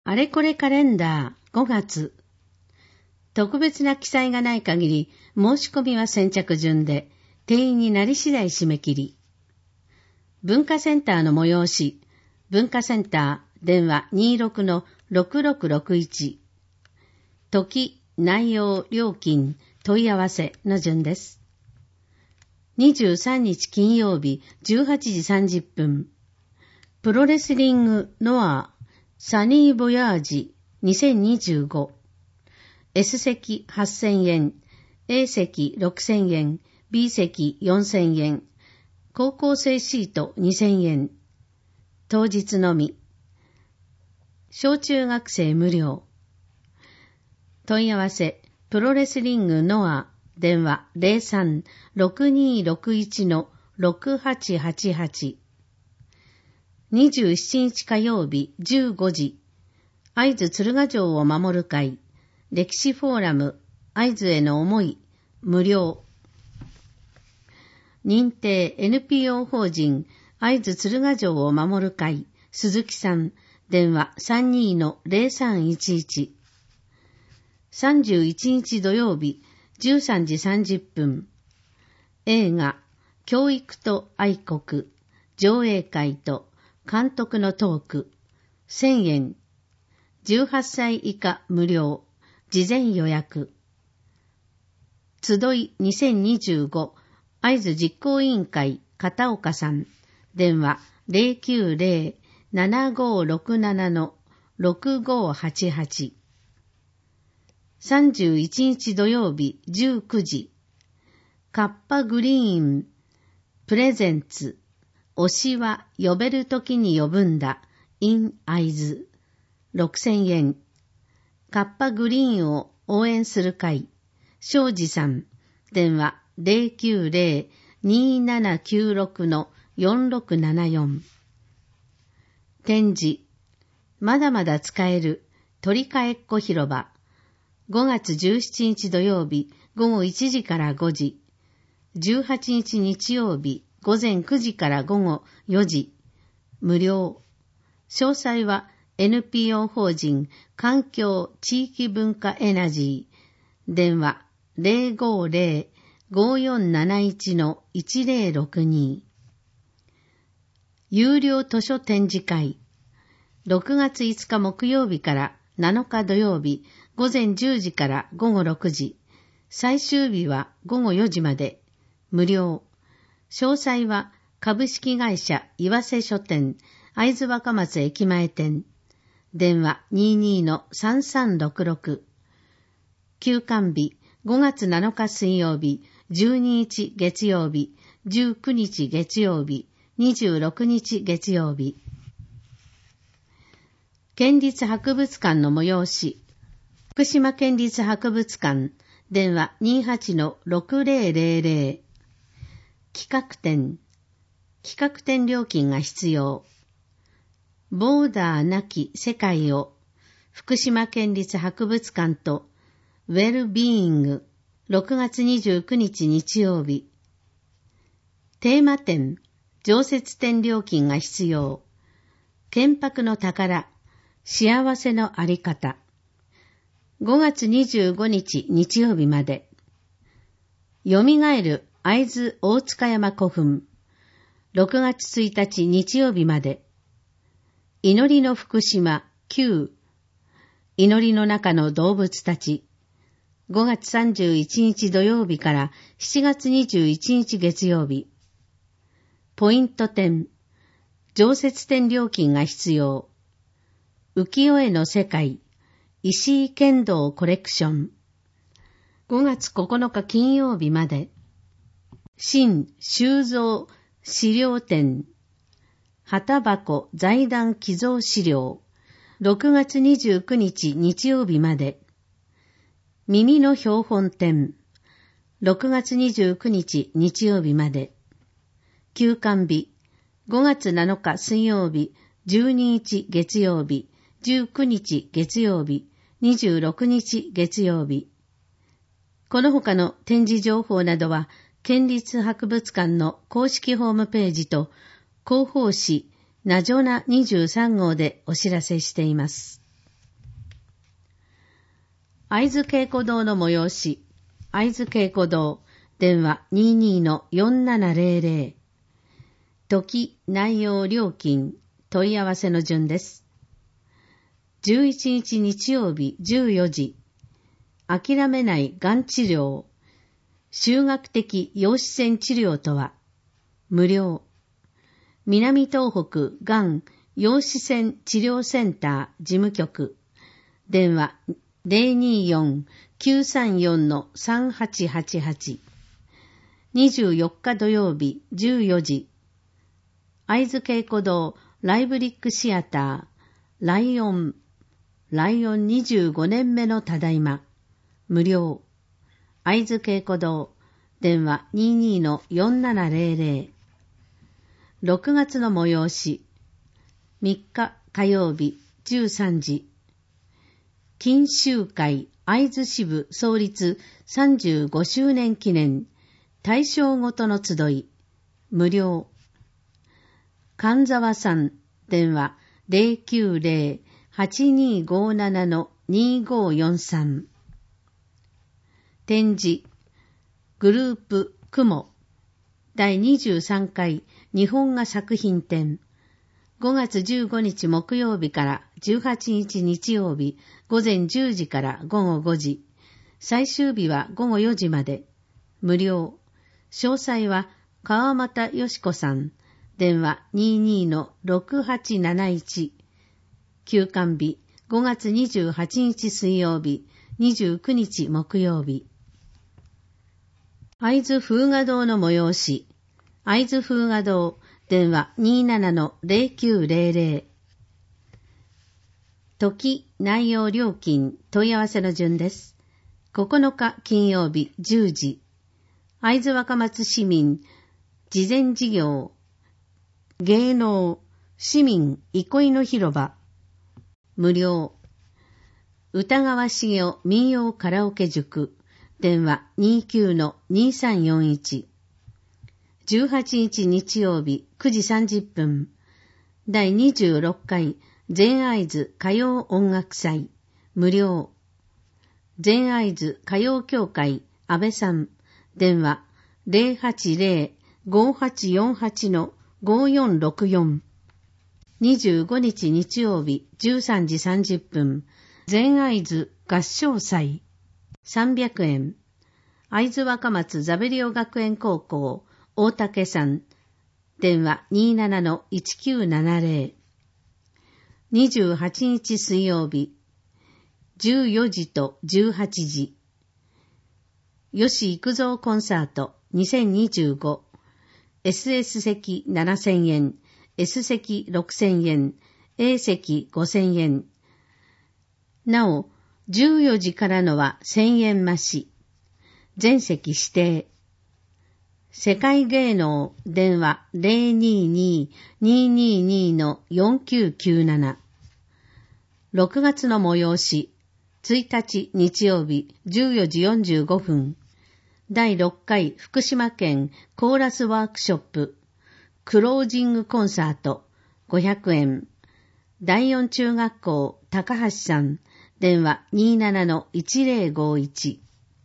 あれこれカレンダー5月。特別な記載がない限り、申し込みは先着順で、定員になり次第締め切り。文化センターの催し、文化センター、電話 26-6661。時、内容、料金、問い合わせの順です。23日金曜日18時30分。プロレスリングノアサニーボヤージ2025。S 席8000円、A 席6000円、B 席4000円、高校生シート2000円。当日のみ。小中学生無料。問い合わせ、プロレスリングノア、電話 03-6261-6888。27日火曜日15時、会津鶴ヶ城を守る会、歴史フォーラム、会津への思い、無料。認定 NPO 法人、会津鶴ヶ城を守る会、鈴木さん、電話 32-0311。31日土曜日、13時30分。映画、教育と愛国、上映会と監督のトーク、1000円。18歳以下無料、事前予約。集い2025、会津実行委員会、片岡さん、電話 090-7567-6588。31日土曜日19時、カッパグリーン、プレゼンツ、推しは呼べるときに呼ぶんだ、in 会津、6000円。カッパグリーンを応援する会、庄司さん、電話 090-2796-4674。展示、まだまだ使える鳥かえっこ広場、5月17日土曜日午後1時から5時、18日日曜日午前9時から午後4時、無料。詳細は NPO 法人環境地域文化エナジー、電話 050-5471-1062。有料図書展示会、6月5日木曜日から7日土曜日午前10時から午後6時、最終日は午後4時まで、無料。詳細は株式会社岩瀬書店、会津若松駅前店、電話 22-3366。休館日、5月7日水曜日、12日月曜日、19日月曜日、26日月曜日。県立博物館の催し、福島県立博物館、電話 28-6000。企画展料金が必要。ボーダーなき世界を、福島県立博物館とウェルビーイング、6月29日日曜日。テーマ展、常設展料金が必要。建白の宝、幸せのあり方。5月25日日曜日まで。よみがえる会津大塚山古墳。6月1日日曜日まで。祈りの福島9。祈りの中の動物たち。5月31日土曜日から7月21日月曜日。ポイント展。常設展料金が必要。浮世絵の世界。石井剣道コレクション。5月9日金曜日まで。新収蔵資料展。旗箱財団寄贈資料。6月29日日曜日まで。耳の標本展。6月29日日曜日まで。休館日。5月7日水曜日、12日月曜日、19日月曜日、26日月曜日。この他の展示情報などは、県立博物館の公式ホームページと、広報誌、なじょな23号でお知らせしています。 会津稽古堂の催し、会津稽古堂、電話 22-4700。時、内容、料金、問い合わせの順です。11日日曜日14時、諦めないがん治療、集学的陽子線治療とは、無料。南東北がん陽子線治療センター事務局、電話 024-934-3888。24日土曜日14時、会津稽古堂ライブリックシアター、ライオン25年目のただいま、無料。会津稽古堂、電話 22-4700。6月の催し、3日火曜日13時、錦秋会会津支部創立35周年記念大正ごとの集い、無料。神沢さん、電話 090-8257-2543。展示、グループ雲第23回日本画作品展、5月15日木曜日から18日日曜日午前10時から午後5時、最終日は午後4時まで、無料。詳細は川又よし子さん、電話 22-6871。休館日5月28日水曜日、29日木曜日。会津風雅堂の催し、会津風雅堂、電話 27-0900。時、内容、料金、問い合わせの順です。9日金曜日10時、会津若松市民、慈善事業、芸能、市民、憩いの広場、無料。歌川茂雄民謡カラオケ塾、電話 29-2341。18日日曜日9時30分、第26回全会津歌謡音楽祭、無料。全会津歌謡協会安倍さん、電話 080-5848-5464。25日日曜日13時30分、全会津合唱祭、300円。会津若松ザベリオ学園高校大竹さん、電話 27-1970。28日水曜日14時と18時、吉幾三コンサート2025、 SS 席7000円、S 席6000円、A 席5000円。なお、14時からのは1000円増し。全席指定。世界芸能、電話 022-222-4997。6月の催し、1日日曜日14時45分、第6回福島県コーラスワークショップ、クロージングコンサート500円。第4中学校高橋さん、電話 27-1051。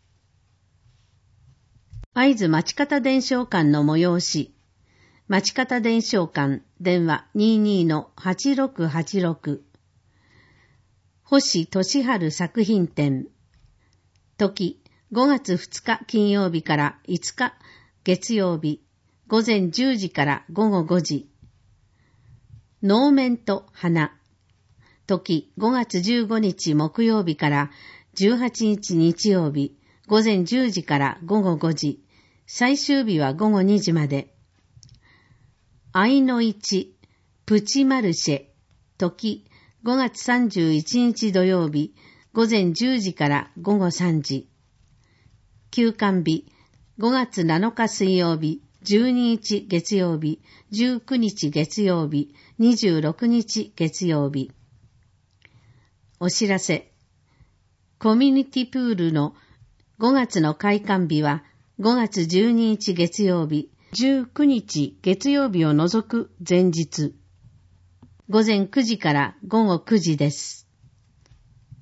会津町方伝承館の催し、町方伝承館、電話 22-8686。星俊治作品展。時、5月2日金曜日から5日月曜日、午前10時から午後5時。能面と花。時、5月15日木曜日から18日日曜日、午前10時から午後5時。最終日は午後2時まで。愛の一、プチマルシェ。時、5月31日土曜日、午前10時から午後3時。休館日、5月7日水曜日、12日月曜日、19日月曜日、26日月曜日。お知らせ。コミュニティプールの5月の開館日は5月12日月曜日、19日月曜日を除く前日。午前9時から午後9時です。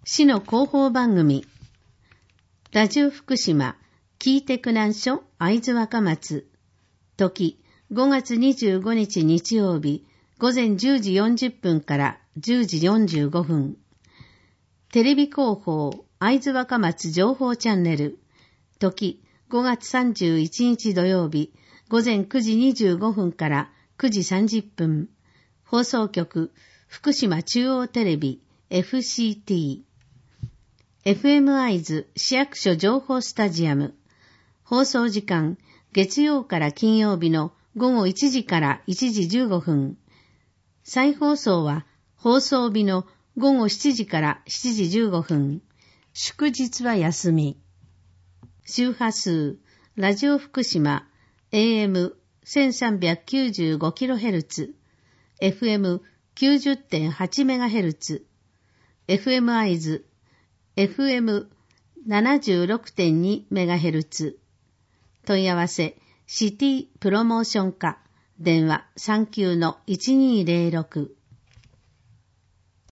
市の広報番組、ラジオ福島、聞いてくなんしょ、会津若松、時、5月25日日曜日、午前10時40分から10時45分。テレビ広報、会津若松情報チャンネル、時、5月31日土曜日、午前9時25分から9時30分。放送局、福島中央テレビ、FCT。FM 会津市役所情報スタジアム。放送時間、月曜から金曜日の午後1時から1時15分。再放送は放送日の午後7時から7時15分。祝日は休み。周波数、ラジオ福島、AM1395kHz、FM90.8MHz、FM 会津、FM76.2MHz。問い合わせ、シティプロモーション課、電話39-1206。